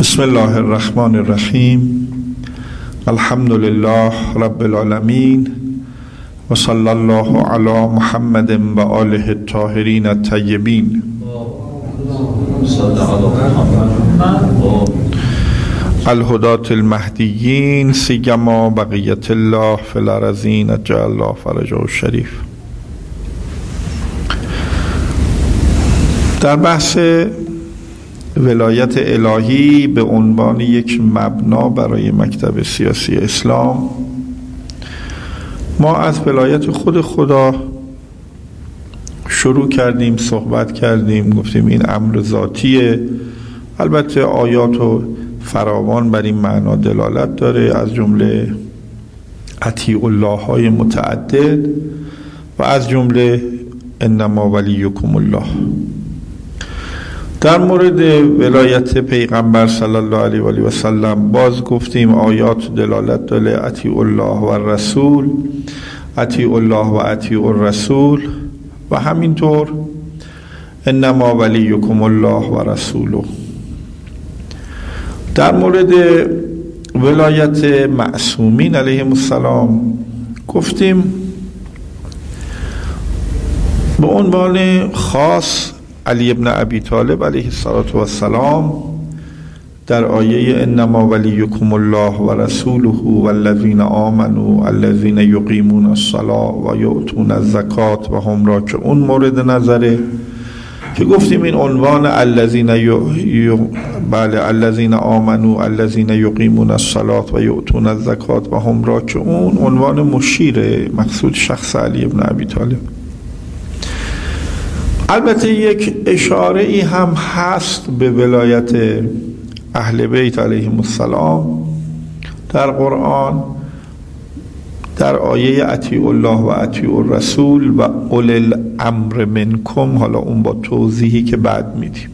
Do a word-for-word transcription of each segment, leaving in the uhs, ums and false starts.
بسم الله الرحمن الرحیم. الحمد لله رب العالمین و صلی الله علی محمد و آله الطاهرین الطیبین. الهداة المهدیین سیما بقیت الله فی الارضین اجل الله فرجه الشریف. در بحث ولایت الهی به عنوان یک مبنا برای مکتب سیاسی اسلام، ما از ولایت خود خدا شروع کردیم، صحبت کردیم، گفتیم این امر ذاتیه. البته آیات و فراوان بر این معنا دلالت داره، از جمله اطیعوا الله های متعدد و از جمله انما ولیکم الله. در مورد ولایت پیغمبر صلی الله علیه و آله و سلم باز گفتیم آیات دلالت داره، اطیعوا الله و الرسول، اطیعوا الله و اطیعوا الرسول، و همینطور انما ولیکم الله و رسوله. در مورد ولایت معصومین علیهم السلام گفتیم به عنوان خاص علی ابن ابی طالب علیه السلام در آیه انما ولیکم الله و رسوله و الذین آمنوا الذین یقیمون الصلاة و یؤتون الزکات و هم راکعون مورد نظره، که گفتیم این عنوان الذین ی... بله الذین آمنوا الذین یقیمون الصلاة و یؤتون الزکات و هم راکعون عنوان مشیر مقصود شخص علی ابن ابی طالب. البته یک اشاره ای هم هست به ولایت اهل بیت علیهم السلام در قرآن، در آیه اطیعوا الله و اطیعوا الرسول و اولی الامر منکم، حالا اون با توضیحی که بعد میدیم.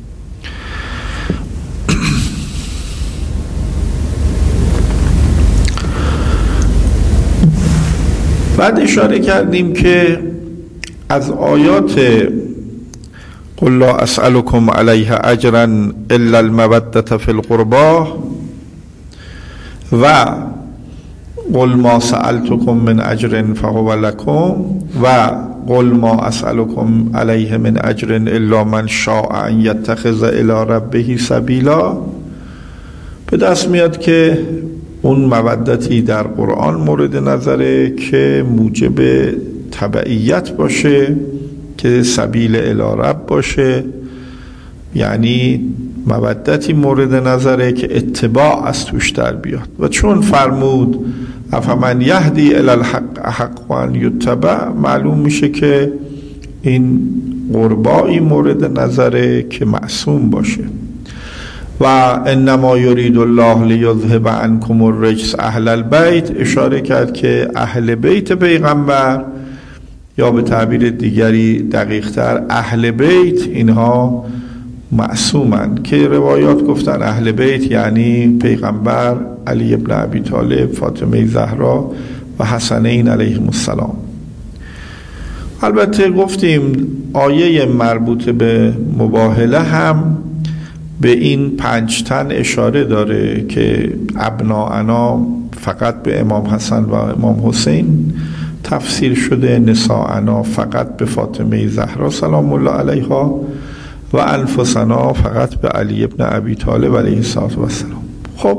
بعد اشاره کردیم که از آیات قل لا اسألكم علیه اجرا الا المودة فی القربى و قل ما سألتكم من اجر فهو لكم و قل ما اسألكم علیه من اجر الا من شاء ان یتخذ الی ربه سبیلا. به دست میاد که اون مودتی در قرآن مورد نظره که موجب تبعیت باشه، که سبیل الی رب باشه، یعنی مودتی مورد نظره که اتباع از توش در بیاد. و چون فرمود افمن یهدی الی الحق حق و ان یتبع، معلوم میشه که این قربایی مورد نظره که معصوم باشه. و انما یرید الله لیذهب عنکم الرجس اهل البیت، اشاره کرد که اهل بیت پیغمبر، یا به تعبیر دیگری دقیق‌تر اهل بیت، اینها معصومن، که روایات گفتن اهل بیت یعنی پیغمبر، علی ابن ابی طالب، فاطمه زهرا و حسنین علیهم السلام. البته گفتیم آیه مربوط به مباهله هم به این پنج تن اشاره داره که ابناءنا فقط به امام حسن و امام حسین تفسیر شده، نساءنا فقط به فاطمه زهرا سلام الله علیها و انفسنا فقط به علی ابن ابی طالب علیه السلام. خب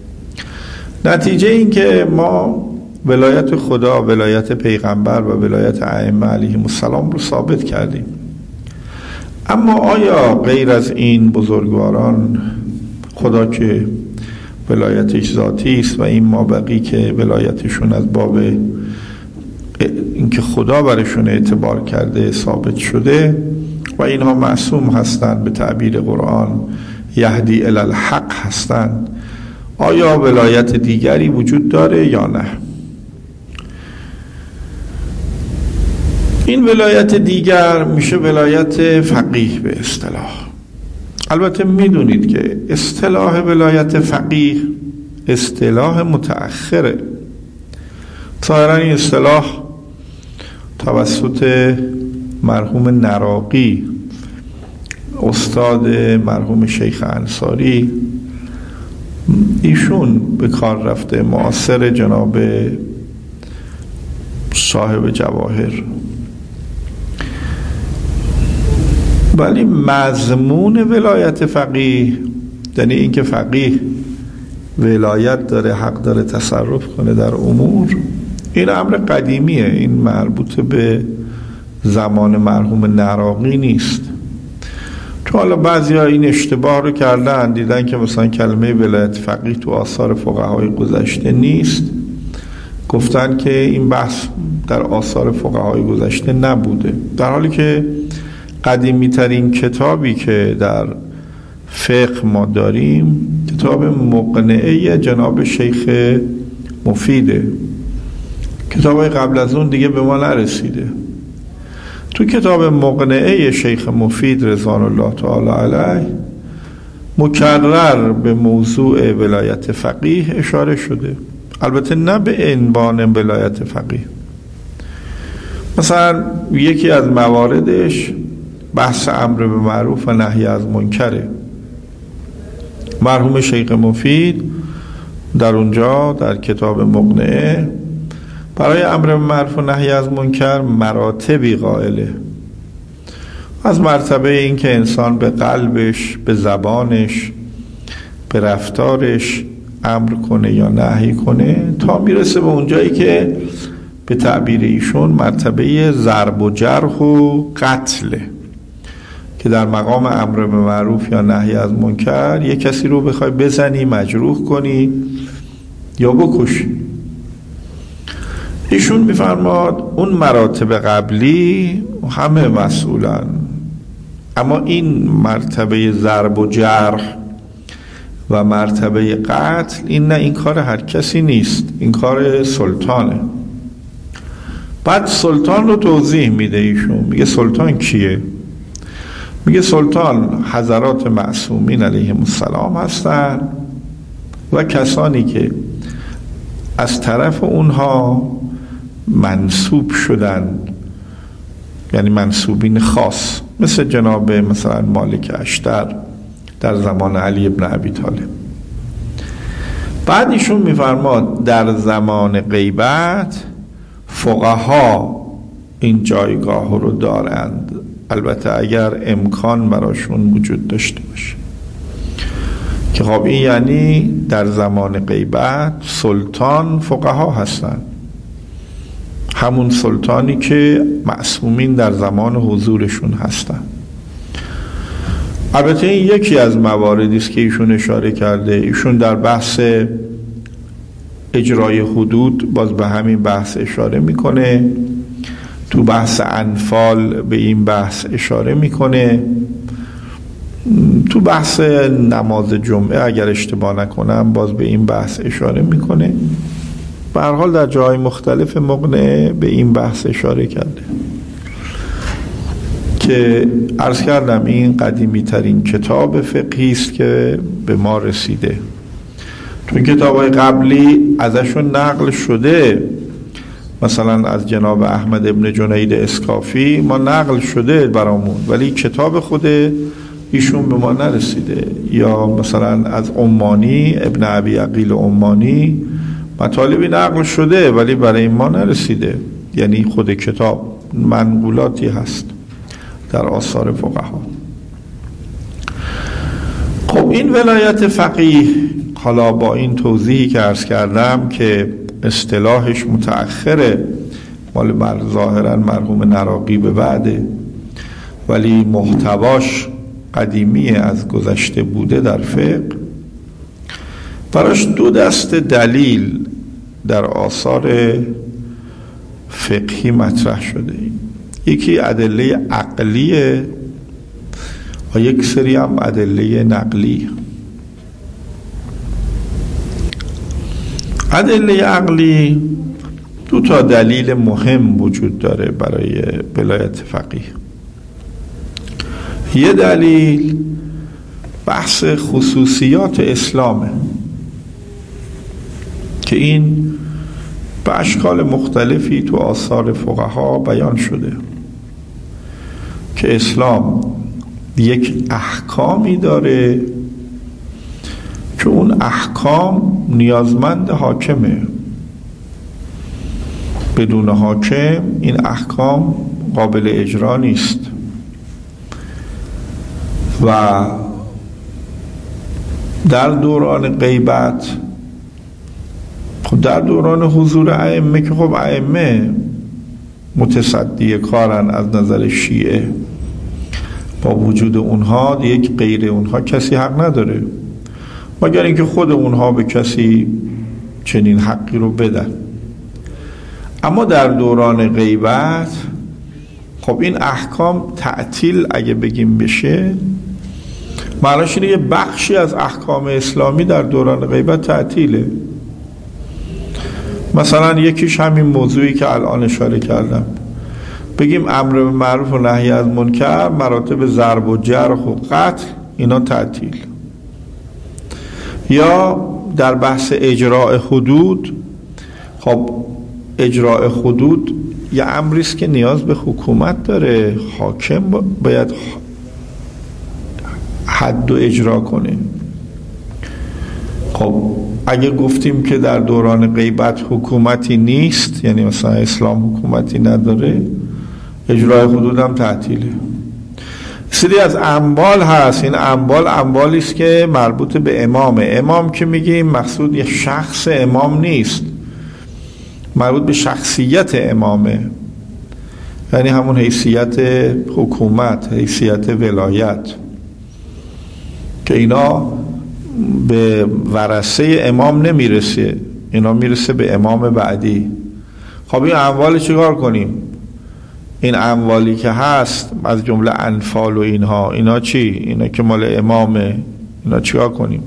نتیجه این که ما ولایت خدا، ولایت پیغمبر و ولایت ائمه علیهم السلام رو ثابت کردیم. اما آیا غیر از این بزرگواران، خدا که ولایتش ذاتی است و این مابقی که ولایتشون از باب اینکه خدا برشون اعتبار کرده ثابت شده و اینها معصوم هستند، به تعبیر قرآن یهدی الی الحق هستند، آیا ولایت دیگری وجود داره یا نه؟ این ولایت دیگر میشه ولایت فقیه به اصطلاح. البته میدونید که اصطلاح ولایت فقیه اصطلاح متأخره. ظاهرا این اصطلاح توسط مرحوم نراقی استاد مرحوم شیخ انصاری ایشون به کار رفته، معاصر جناب صاحب جواهر، ولی مضمون ولایت فقیه، یعنی اینکه فقیه ولایت داره، حق داره تصرف کنه در امور، این امر قدیمیه، این مربوط به زمان مرحوم نراقی نیست. تو حالا بعضی ها این اشتباه رو کردن، دیدن که مثلا کلمه ولایت فقیه تو آثار فقهای گذشته نیست، گفتن که این بحث در آثار فقهای گذشته نبوده، در حالی که قدیمی ترین کتابی که در فقه ما داریم کتاب مقنعه جناب شیخ مفیده. کتابای قبل از اون دیگه به ما نرسیده. تو کتاب مقنعه شیخ مفید رضوان الله تعالی علیه مکرر به موضوع ولایت فقیه اشاره شده، البته نه به عنوان ولایت فقیه. مثلا یکی از مواردش بحث امر به معروف و نهی از منکره. مرحوم شیخ مفید در اونجا در کتاب مقنعه برای امر به معروف و نهی از منکر مراتبی قائله. از مرتبه این که انسان به قلبش، به زبانش، به رفتارش امر کنه یا نهی کنه، تا میرسه به اونجایی که به تعبیر ایشون مرتبه ضرب و جرح و قتله، که در مقام امر به معروف یا نهی از منکر یک کسی رو بخوای بزنی، مجروح کنی یا بکشی. ایشون میفرماد اون مراتب قبلی همه مسئولن، اما این مرتبه ضرب و جرح و مرتبه قتل، این نه، این کار هر کسی نیست، این کار سلطانه. بعد سلطان رو توضیح میده ایشون، میگه سلطان کیه؟ میگه سلطان حضرات معصومین علیهم السلام هستن و کسانی که از طرف اونها منصوب شدن، یعنی منصوبین خاص، مثل جناب مثلا مالک اشتر در زمان علی ابن ابی طالب. بعد ایشون میفرماد در زمان غیبت فقها این جایگاه رو دارند، البته اگر امکان براشون وجود داشته باشه، که خب این یعنی در زمان غیبت سلطان فقها هستند، همون سلطانی که معصومین در زمان حضورشون هستن. البته این یکی از مواردی است که ایشون اشاره کرده. ایشون در بحث اجرای حدود باز به همین بحث اشاره میکنه، تو بحث انفال به این بحث اشاره میکنه، تو بحث نماز جمعه اگر اشتباه نکنم باز به این بحث اشاره میکنه. به هر حال در جای مختلف مقنعه به این بحث اشاره کرده که عرض کردم این قدیمی ترین کتاب فقهی است که به ما رسیده. تو این کتاب‌های قبلی ازشون نقل شده، مثلا از جناب احمد ابن جنید اسکافی ما نقل شده برامون، ولی کتاب خود ایشون به ما نرسیده. یا مثلا از عمانی ابن ابی عقیل عمانی مطالبی نقل شده ولی برای ما نرسیده، یعنی خود کتاب منقولاتی هست در آثار فقها. خب این ولایت فقیه، حالا با این توضیحی که عرض کردم که اصطلاحش متأخره، مال بر ظاهرا مرحوم نراقی به بعده، ولی محتواش قدیمی از گذشته بوده در فقه، براش دو دست دلیل در آثار فقهی مطرح شده. یکی ادله عقلیه و یک سری هم ادله نقلی. ادله عقلی دو تا دلیل مهم وجود داره برای ولایت فقیه. یه دلیل بحث خصوصیات اسلامه که این به اشکال مختلفی تو آثار فقها بیان شده که اسلام یک احکامی داره که که اون احکام نیازمند حاکمه، بدون حاکم این احکام قابل اجرا نیست. و در دوران غیبت، خب در دوران حضور ائمه که خب ائمه متصدی کارن از نظر شیعه، با وجود اونها یک غیر اونها کسی حق نداره مگر اینکه خود اونها به کسی چنین حقی رو بدن. اما در دوران غیبت خب این احکام تعطیل اگه بگیم بشه، معناش اینه یه بخشی از احکام اسلامی در دوران غیبت تعطیله. مثلا یکیش همین موضوعی که الان اشاره کردم، بگیم امر به معروف و نهی از منکر، مراتب ضرب و جرح و قتل، اینا تعطیل. یا در بحث اجراء حدود، خب اجراء حدود یه امری است که نیاز به حکومت داره، حاکم باید حد و اجرا کنه. خب اگه گفتیم که در دوران غیبت حکومتی نیست، یعنی مثلا اسلام حکومتی نداره، اجرای حدود هم تعطیله. سری از اموال هست، این اموال اموالی است که مربوط به امامه. امام که میگیم مقصود یه شخص امام نیست، مربوط به شخصیت امامه، یعنی همون حیثیت حکومت، حیثیت ولایت، که اینا به ورثه امام نمیرسه، اینا میرسه به امام بعدی. خب این اموال چیکار کنیم؟ این اموالی که هست از جمله انفال و اینها، اینا چی؟ اینا که مال امامه، اینا چیکار کنیم؟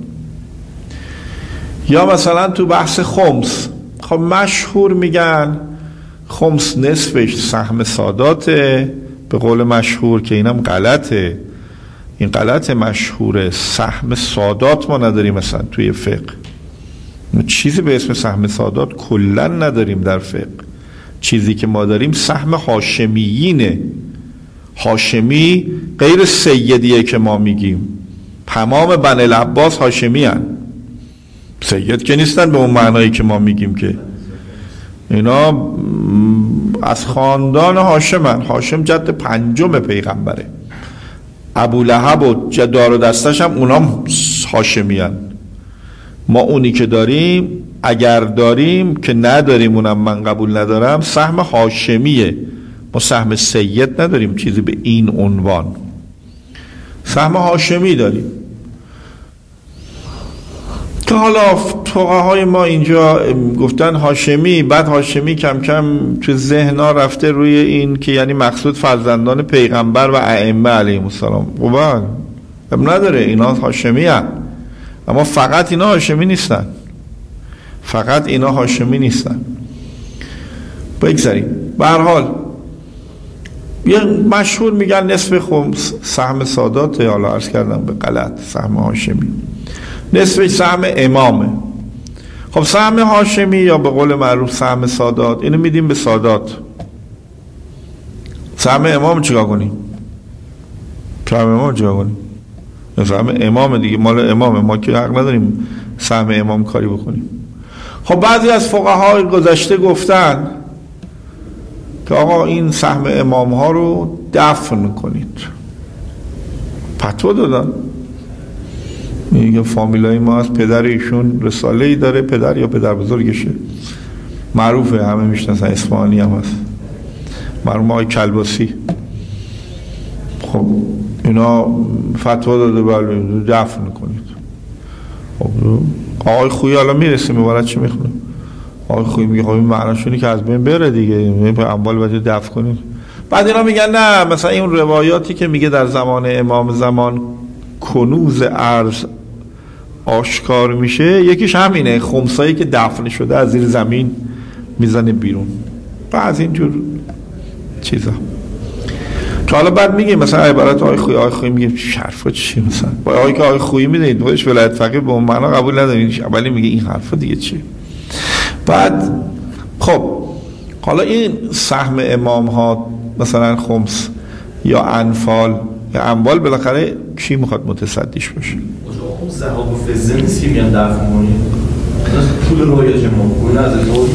یا مثلا تو بحث خمس، خب مشهور میگن خمس نصفش سهم ساداته، به قول مشهور که اینم غلطه، این غلط مشهوره. سهم سادات ما نداریم مثلا توی فقه، چیزی به اسم سهم سادات کلا نداریم در فقه. چیزی که ما داریم سهم هاشمیینه. هاشمی غیر سیدیه که ما میگیم، تمام بنی العباس هاشمی هن، سید که نیستن به اون معنایی که ما میگیم، که اینا از خاندان هاشمن. هاشم جد پنجم پیغمبره، ابو لهب و جدار و دستش هم اونام هاشمی هن. ما اونی که داریم، اگر داریم که نداریم، اونم من قبول ندارم، سهم هاشمیه. ما سهم سید نداریم چیزی به این عنوان، سهم هاشمی داریم. که حالا فقهای ما اینجا گفتن هاشمی، بعد هاشمی کم کم تو ذهن‌ها رفته روی این که یعنی مقصود فرزندان پیغمبر و ائمه علیهم السلام. خوبه نداره، اینا هاشمی هن. اما فقط اینا هاشمی نیستن، فقط اینا هاشمی نیستن. بگذاریم. به هر حال یه مشهور میگن نصف خمس سهم ساداته، حالا عرض کردم به غلط، سهم هاشمی نصفش سهم امامه. خب سهم هاشمی یا به قول معروف سهم سادات، اینو میدیم به سادات. سهم امام چیکار کنیم؟ سهم امام چیکار کنیم؟ سهم امام دیگه مال امامه، ما که حق نداریم سهم امام کاری بکنیم. خب بعضی از فقهای گذشته گفتن که آقا این سهم امام ها رو دفن کنید، فتوا دادن. میگه فامیلای ما از پدر ایشون رساله ای داره، پدر یا پدر بزرگشه، معروفه، همه میشناسن، اصفهانی هم هست، مرحوم آقای کلباسی. خب اینا فتوا داده بله دفن کنید. خب آقای خویی حالا میرسیم مبارد چی میخونه، آقای خویی میگه خب این معناشونی که از بین بره دیگه، اموال باید دفن کنید. بعد اینا میگن نه، مثلا این روایاتی که میگه در زمان امام زمان کنوز ارز آشکار میشه، یکیش همینه، خمسایی که دفن شده از زیر زمین میزنه بیرون، بعض اینجور چیزا. تو حالا بعد میگه مثلا عبارت آقای خویی، آقای خویی میگه حرفا چی، مثلا با آقای که آقای خویی میدونید خودش ولایت فقیه به اون معنا قبول ندارید، اولی میگه این حرفا دیگه چی. بعد خب حالا این سهم امام ها مثلا خمس یا انفال یا اموال، بالاخره کی میخواد متصدیش باشه؟ اون ذهاب و فضه نیست که میان دفع کنی پول رایج ما پول از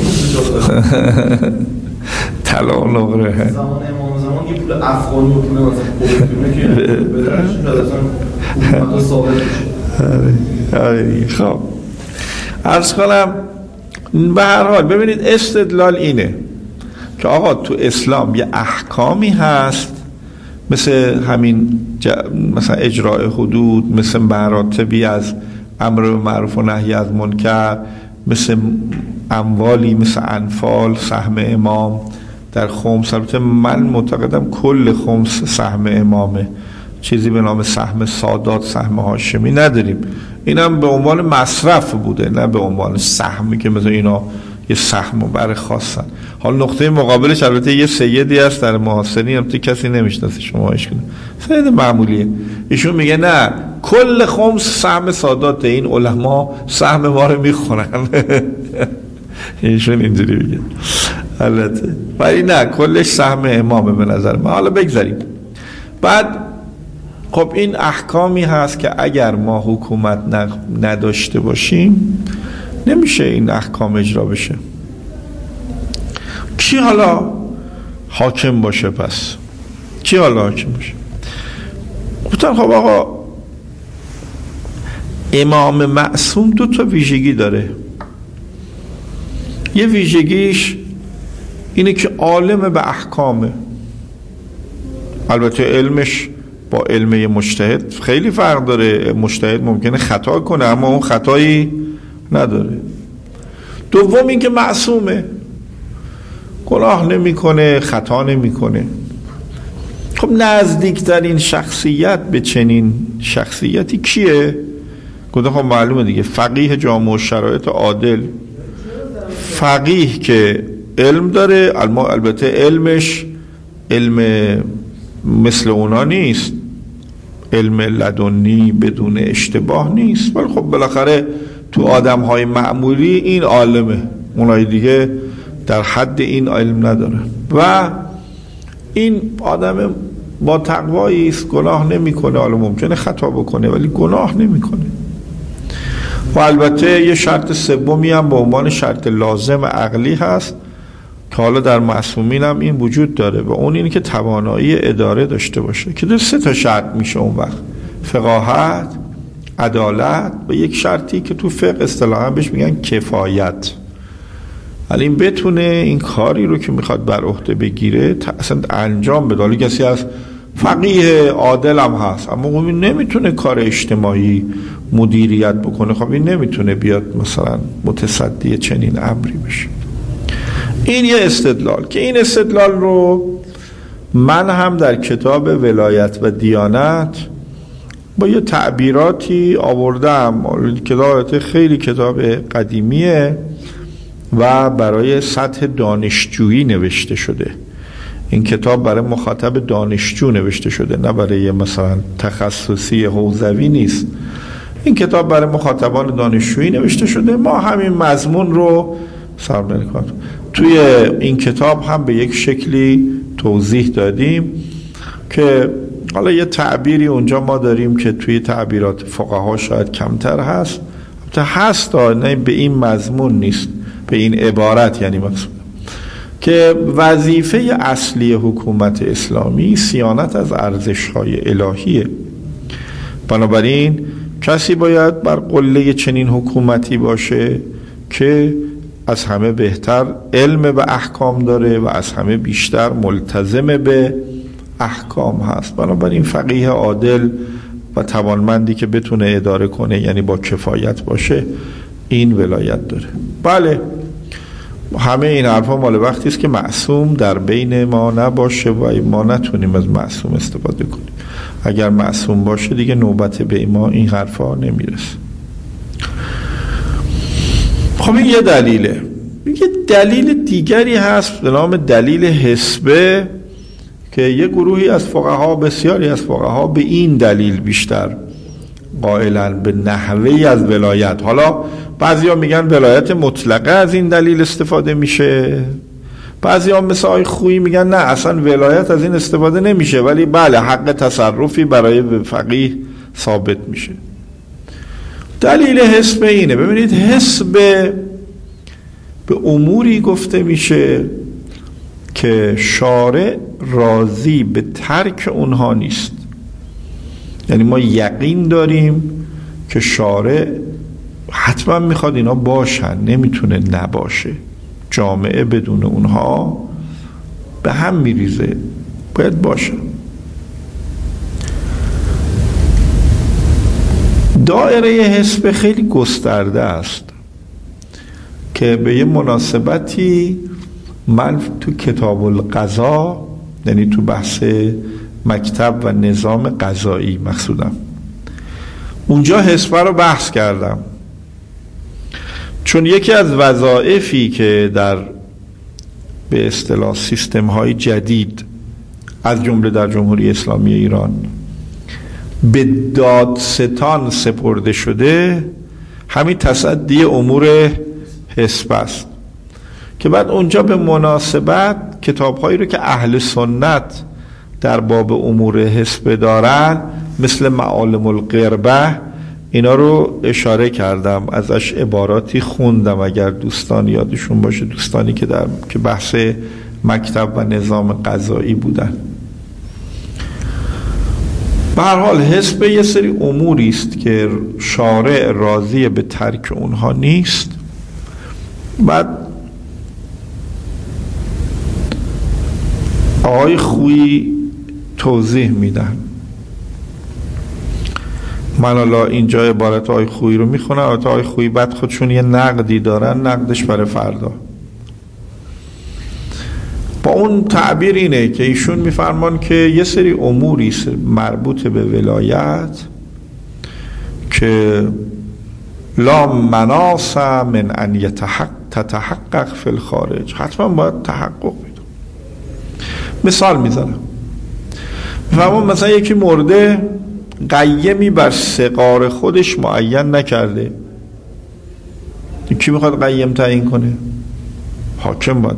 طلا و نقره زمان امام زمان یه پول افغانی و پول مثلا پول که بدرشون شاید اصلا پول ثابت بشه. آره خب عرض کنم به هر حال ببینید استدلال اینه که آقا تو اسلام یه احکامی هست مثل همین مثلا اجراء حدود، مثل مراتبی از امر معروف و نهی از منکر، مثل اموالی مثل انفال، سهم امام در خمس. البته من معتقدم کل خمس سهم امامه، چیزی به نام سهم سادات، سهم هاشمی نداریم. اینم به عنوان مصرف بوده نه به عنوان سهمی که مثلا اینا یه سهم رو بر خواستن. حال نقطه مقابلش البته یه سیدی هست در معاصرین، البته کسی نمیشناسه، شما اش کنید، سید معمولیه، ایشون میگه نه کل خمس سهم سادات، این علما سهم ما رو میخورن. ایشون اینجوری میگه البته، ولی نه کلش سهم امامه به نظر من. حالا بگذاریم. بعد خب این احکامی هست که اگر ما حکومت نداشته باشیم نمیشه این احکام اجرا بشه. کی حالا حاکم باشه؟ پس کی حالا حاکم باشه؟ گفتن خب آقا امام معصوم دو تا ویژگی داره. یه ویژگیش اینه که عالم به احکامه. البته علمش با علم مجتهد خیلی فرق داره. مجتهد ممکنه خطا کنه اما اون خطایی نداره. دوم این که معصومه، گناه نمیکنه، خطا نمیکنه. خب نزدیکترین شخصیت به چنین شخصیتی کیه؟ گفته خب معلومه دیگه، فقیه جامع شرایط عادل. فقیه که علم داره، البته علمش علم مثل اونا نیست، علم لدنی بدون اشتباه نیست، ولی خب بالاخره تو آدم های معمولی این عالمه، اونای دیگه در حد این علم نداره. و این آدم با تقوایی است، گناه نمیکنه، حالا ممکنه خطا بکنه ولی گناه نمیکنه. و البته یه شرط سومی هم به عنوان شرط لازم عقلی هست که حالا در معصومین هم این وجود داره و اون اینه که توانایی اداره داشته باشه، که در سه تا شرط میشه اون وقت: فقاهت، عدالت و یک شرطی که تو فقه اصطلاحا بهش میگن کفایت. ولی این بتونه این کاری رو که میخواد بر عهده بگیره اصلا انجام بده. حالا کسی از فقیه عادل هم هست اما اون نمیتونه کار اجتماعی مدیریت بکنه، خب این نمیتونه بیاد مثلا متصدی چنین امری بشه. این یه استدلال که این استدلال رو من هم در کتاب ولایت و دیانت با یه تعبیراتی آوردم. کتاب خیلی کتاب قدیمیه و برای سطح دانشجویی نوشته شده. این کتاب برای مخاطب دانشجو نوشته شده، نه برای مثلا تخصصی حوزوی نیست. این کتاب برای مخاطبان دانشجویی نوشته شده. ما همین مضمون رو سرمنکات توی این کتاب هم به یک شکلی توضیح دادیم که حالا یه تعبیری اونجا ما داریم که توی تعبیرات فقها شاید کمتر هست، هست نه به این مضمون نیست، به این عبارت یعنی مقصود که وظیفه اصلی حکومت اسلامی صیانت از ارزش‌های الهیه. بنابراین کسی باید بر قله چنین حکومتی باشه که از همه بهتر علم به احکام داره و از همه بیشتر ملتزم به احکام هست. بنابراین فقیه عادل و توانمندی که بتونه اداره کنه، یعنی با کفایت باشه، این ولایت داره. بله همه این حرفا مال وقتی است که معصوم در بین ما نباشه و ما نتونیم از معصوم استفاده کنیم. اگر معصوم باشه دیگه نوبت به ما این حرفا نمیرسه. خب این یه دلیله. یه دلیل دیگری هست به نام دلیل حسبه که یه گروهی از فقها، بسیاری از فقها به این دلیل بیشتر قائلن به نحوهی از ولایت. حالا بعضیا میگن ولایت مطلقه از این دلیل استفاده میشه، بعضیا مثل آقای خویی میگن نه اصلا ولایت از این استفاده نمیشه، ولی بله حق تصرفی برای فقیه ثابت میشه. دلیل حسب اینه، ببینید حسب به اموری گفته میشه که شارع راضی به ترک اونها نیست. یعنی ما یقین داریم که شارع حتما میخواد اینا باشن، نمیتونه نباشه، جامعه بدون اونها به هم میریزه، باید باشن. دایره حسب خیلی گسترده است که به یه مناسبتی من تو کتاب القضا، یعنی تو بحث مکتب و نظام قضایی مقصودم، اونجا حسب رو بحث کردم، چون یکی از وظایفی که در به اصطلاح سیستم های جدید از جمله در جمهوری اسلامی ایران به دادستان سپرده شده همین تصدی امور حسب است، که بعد اونجا به مناسبت کتاب‌هایی رو که اهل سنت در باب امور حسب دارن مثل معالم القربه اینا رو اشاره کردم، ازش عباراتی خوندم اگر دوستان یادشون باشه، دوستانی که در که بحث مکتب و نظام قضایی بودن. به هر حال حسب یه سری اموری است که شارع راضی به ترک اونها نیست. بعد آقای خویی توضیح میدن، من حالا اینجا عبارت آقای خویی رو میخونم، البته آقای خویی بعد خودشون یه نقدی دارن، نقدش برای فردا. با اون تعبیر اینه که ایشون میفرمان که یه سری اموری مربوط به ولایت که لا مناص من ان یتحقق تتحقق فی الخارج، حتما باید تحقق بده. مثال میزنم، میفرمان مثلا یکی مرده قیمی بر صغار خودش معین نکرده، کی میخواد قیم تعیین کنه؟ حاکم باید.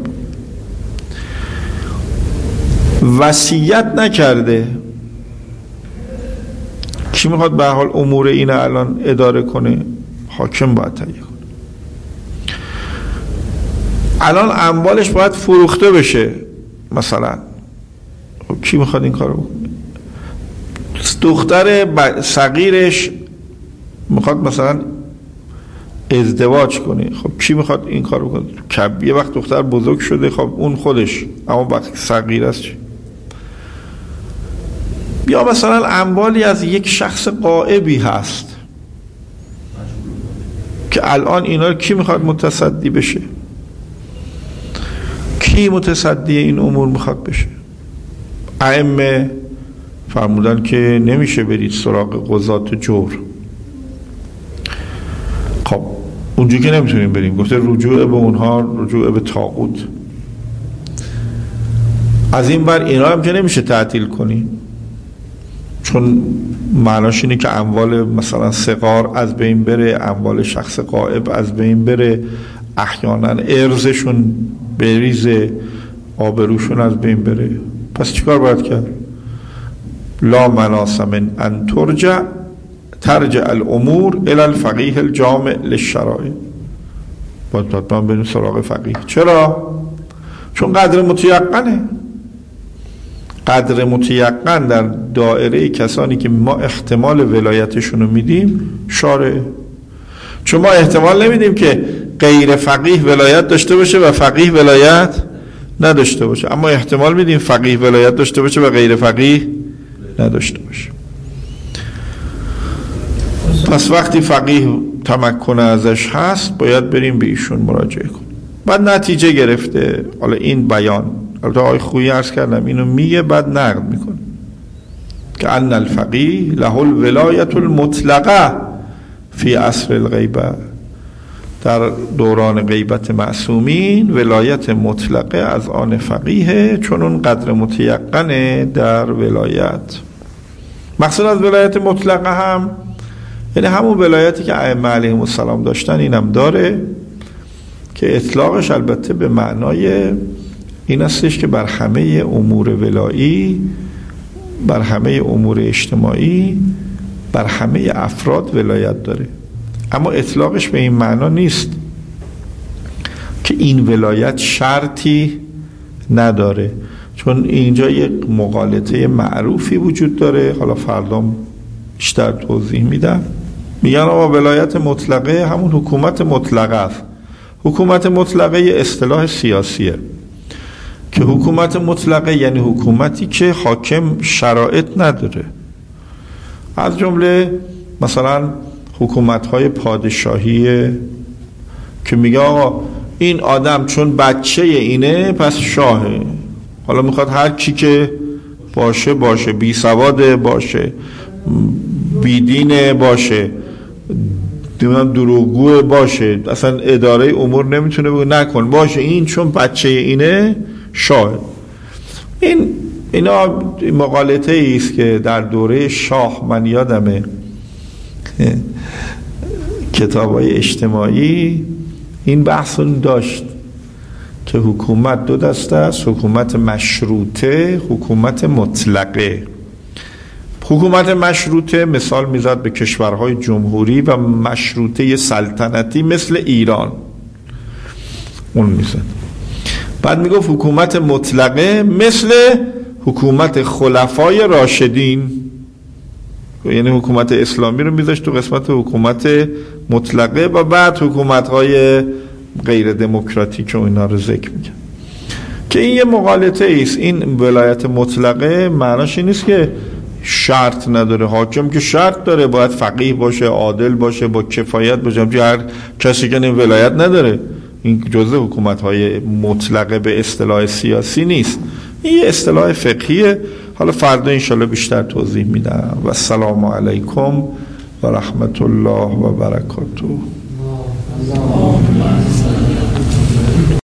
وصیت نکرده، کی میخواد به حال امور این الان اداره کنه؟ حاکم باید تعیین کنه. الان اموالش باید فروخته بشه مثلا، خب کی میخواد این کارو بکنه؟ دختر صغیرش میخواد مثلا ازدواج کنه، خب کی میخواد این کارو کنه؟ یه وقت دختر بزرگ شده، خب اون خودش، اما وقتی صغیر است چی؟ یا مثلا اموالی از یک شخص غائبی هست که الان اینا کی میخواد متصدی بشه؟ کی متصدی این امور میخواد بشه؟ ائمه فرمودن که نمیشه برید سراغ قضات جور. خب اونجا که نمیتونیم بریم، گفته رجوع به اونها رجوع به طاغوت. از این بر اینا هم که نمیشه تعطیل کنی، چون معناش اینه که اموال مثلا صغار از بین بره، اموال شخص غائب از بین بره، احیانا ارزشون بریزه، آبروشون از بین بره. پس چیکار باید کرد؟ لا مناص من ان ترجع ترجع الامور الى الفقیه الجامع للشرائع. باید حتما بریم سراغ فقیه. چرا؟ چون قدر متیقنه، قدر متیقن در دایره کسانی که ما احتمال ولایتشون رو میدیم شارع. چون ما احتمال نمیدیم که غیر فقیه ولایت داشته باشه و فقیه ولایت نداشته باشه، اما احتمال میدیم فقیه ولایت داشته باشه و غیر فقیه نداشته باشه. پس وقتی فقیه تمکن ازش هست باید بریم به ایشون مراجعه کنیم. بعد نتیجه گرفته، حالا این بیان البته آقای خویی عرض کردم اینو میگه، بعد نقد میکنه که ان الفقیه له الولایت المطلقه فی عصر الغیبه، در دوران غیبت معصومین ولایت مطلقه از آن فقیه، چون اون قدر متیقنه در ولایت. مقصود از ولایت مطلقه هم یعنی همون ولایتی که ائمه علیهم السلام داشتن اینم داره، که اطلاقش البته به معنای این استش که بر همه امور ولایی، بر همه امور اجتماعی، بر همه افراد ولایت داره. اما اطلاقش به این معنا نیست که این ولایت شرطی نداره، چون اینجا یک مغالطه معروفی وجود داره، حالا فردا بیشتر توضیح میدم. میگن آقا ولایت مطلقه همون حکومت مطلقه است. حکومت مطلقه یه اصطلاح سیاسیه که حکومت مطلقه یعنی حکومتی که حاکم شرایط نداره، از جمله مثلا حکومت‌های پادشاهی که میگه آقا این آدم چون بچه اینه پس شاهه، حالا میخواد هر کی که باشه باشه، بی سواده باشه، بی دینه باشه، دروغگو باشه، اصلا اداره امور نمیتونه بگه نکن، باشه این چون بچه اینه شاه. این اینا مغالطه است که در دوره شاه، من یادمه کتابای اجتماعی این بحث رو داشت که حکومت دو دسته است، حکومت مشروطه، حکومت مطلقه. حکومت مشروطه مثال میزد به کشورهای جمهوری و مشروطه سلطنتی مثل ایران، اون میزد. بعد میگفت حکومت مطلقه مثل حکومت خلفای راشدین، یعنی حکومت اسلامی رو میذاشت تو قسمت حکومت مطلقه و بعد حکومت‌های غیر دموکراتیک و اینا رو ذکر میگه که این یه مغالطه است. این ولایت مطلقه معناش این نیست که شرط نداره، حاکم که شرط داره، باید فقیه باشه، عادل باشه، با کفایت باشه، هر کسی که این ولایت نداره این جزء حکومت‌های مطلقه به اصطلاح سیاسی نیست، این یه اصطلاح فقهیه. حالا فردا انشالله بیشتر توضیح میدم. و السلام علیکم و رحمت الله و برکاته.